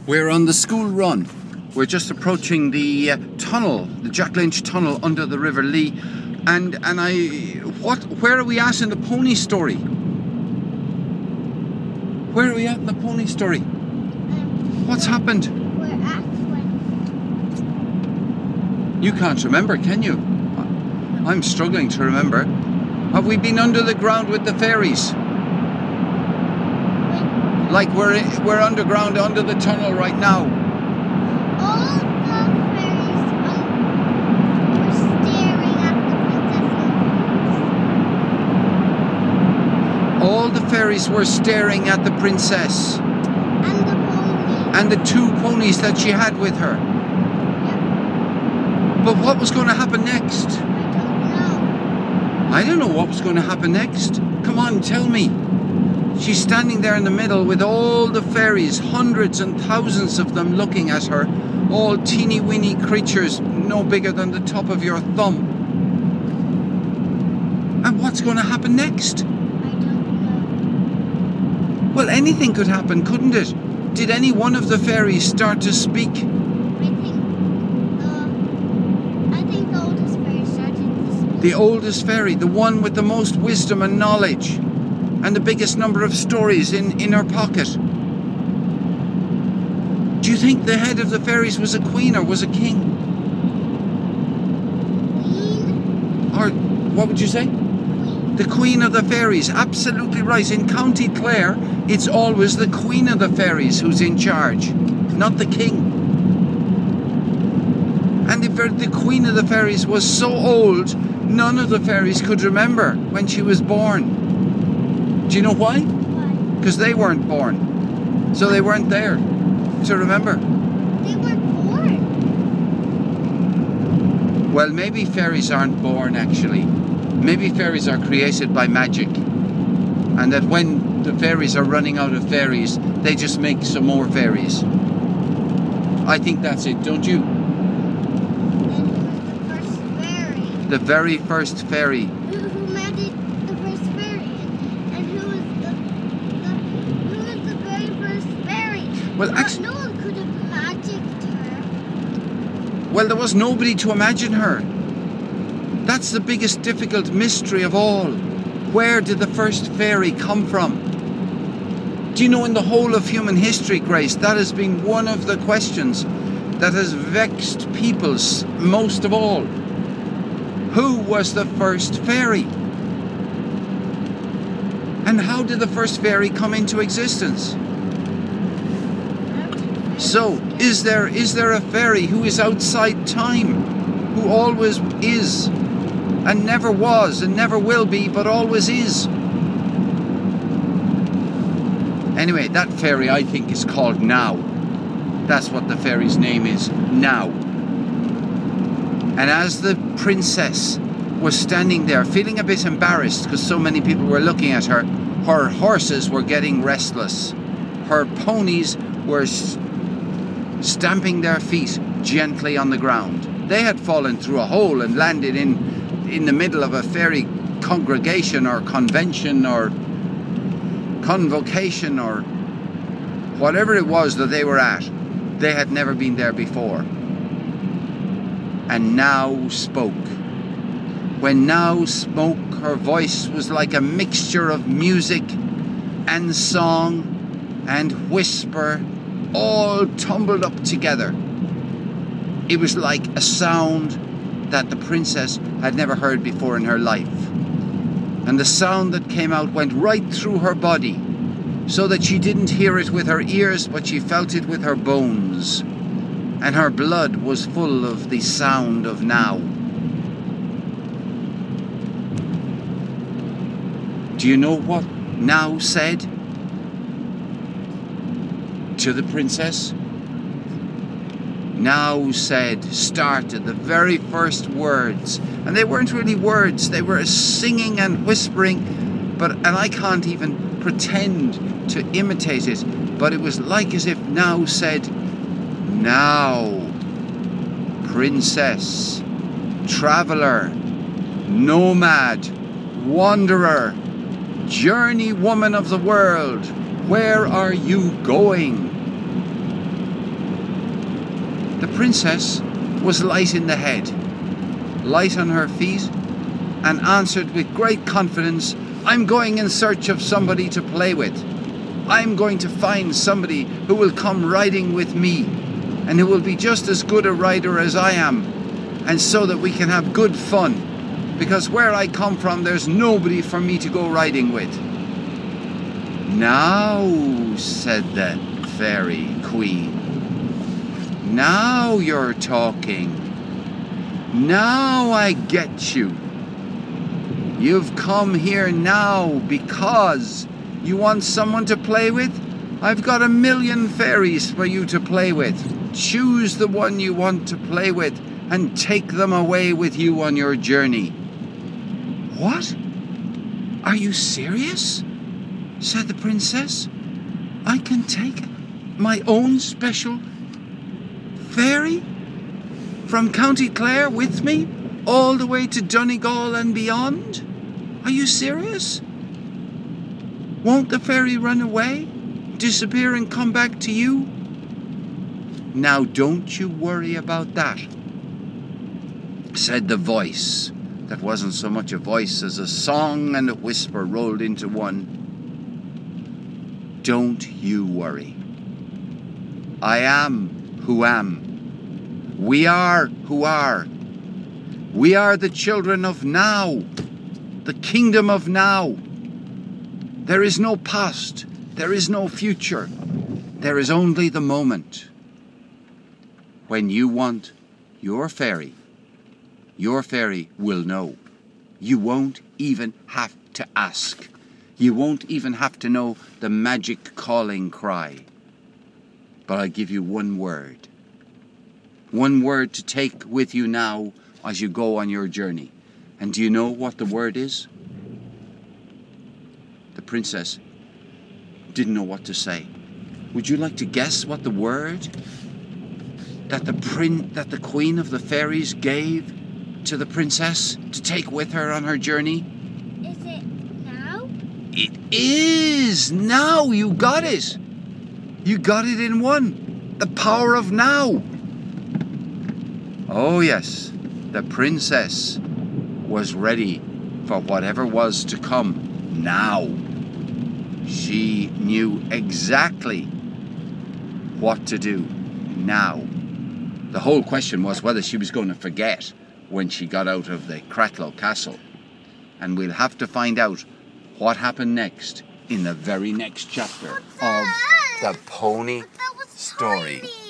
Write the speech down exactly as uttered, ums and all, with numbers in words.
We're on the school run. We're just approaching the uh, tunnel, the Jack Lynch tunnel under the River Lee. And and I, what? Where are we at in the pony story? Where are we at in the pony story? Um, What's happened? We're at when? You can't remember, can you? I'm struggling to remember. Have we been under the ground with the fairies? When Like we're we're underground under the tunnel right now. all the fairies um, were staring at the princess All the fairies were staring at the princess and the pony. and the two ponies that she had with her. Yeah, But what was going to happen next? I don't know. I don't know what was going to happen next. Come on, tell me. She's standing there in the middle with all the fairies, hundreds and thousands of them looking at her, all teeny weeny creatures no bigger than the top of your thumb. And what's going to happen next? I don't know. Well, anything could happen, couldn't it? Did any one of the fairies start to speak? I think the I think the oldest fairy started to speak. The oldest fairy, the one with the most wisdom and knowledge, and the biggest number of stories in, in her pocket. Do you think the head of the fairies was a queen or was a king? Queen, Or what would you say? queen. The queen of the fairies, absolutely right. In County Clare, it's always the queen of the fairies who's in charge, not the king. And the, ver- the queen of the fairies was so old, none of the fairies could remember when she was born. Do you know why? Why? Because they weren't born. So they weren't there to remember. They were born. Well, maybe fairies aren't born actually. Maybe fairies are created by magic. And that when the fairies are running out of fairies, they just make some more fairies. I think that's it, don't you? And who was the first fairy? The very first fairy. Who, who magic the first fairy? And who was the, the who was the very first fairy? Well, no, actually, no one could have magicked her. well, there was nobody to imagine her. That's the biggest difficult mystery of all. Where did the first fairy come from? Do you know, in the whole of human history, Grace, that has been one of the questions that has vexed peoples most of all. Who was the first fairy? And how did the first fairy come into existence? So, is there is there a fairy who is outside time, who always is, and never was, and never will be, but always is? Anyway, that fairy I think is called Now. That's what the fairy's name is, Now. And as the princess was standing there, feeling a bit embarrassed because so many people were looking at her, her horses were getting restless. Her ponies were s- stamping their feet gently on the ground. They had fallen through a hole and landed in, in the middle of a fairy congregation or convention or convocation or whatever it was that they were at. They had never been there before. And Now spoke. When Now spoke, her voice was like a mixture of music and song and whisper, all tumbled up together. It was like a sound that the princess had never heard before in her life. And the sound that came out went right through her body, so that she didn't hear it with her ears, but she felt it with her bones. And her blood was full of the sound of Now. Do you know what Now said to the princess? Now said, started the very first words. And they weren't really words, they were singing and whispering, but and I can't even pretend to imitate it, but it was like as if Now said, Now, princess, traveller, nomad, wanderer, journey woman of the world, where are you going? The princess was light in the head, light on her feet, and answered with great confidence, "I'm going in search of somebody to play with. I'm going to find somebody who will come riding with me, and who will be just as good a rider as I am, and so that we can have good fun, because where I come from there's nobody for me to go riding with." "Now," said the fairy queen, "now you're talking. Now I get you. You've come here now because you want someone to play with? I've got a million fairies for you to play with. Choose the one you want to play with and take them away with you on your journey." "What? Are you serious?" said the princess. "I can take my own special fairy from County Clare with me all the way to Donegal and beyond? Are you serious? Won't the fairy run away, disappear and come back to you?" "Now don't you worry about that," said the voice that wasn't so much a voice as a song and a whisper rolled into one. "Don't you worry. I am who am. We are who are. We are the children of now, the kingdom of now. There is no past, there is no future. There is only the moment. When you want your fairy, your fairy will know. You won't even have to ask. You won't even have to know the magic calling cry. But I give you one word. One word to take with you now as you go on your journey. And do you know what the word is?" The princess didn't know what to say. Would you like to guess what the word that the prin- that the queen of the fairies gave to the princess to take with her on her journey? Is it now? It is now. You got it. You got it in one. The power of now. Oh yes, the princess was ready for whatever was to come now. She knew exactly what to do now. The whole question was whether she was going to forget when she got out of the Cratloe Castle. And we'll have to find out what happened next in the very next chapter of the Pony Story.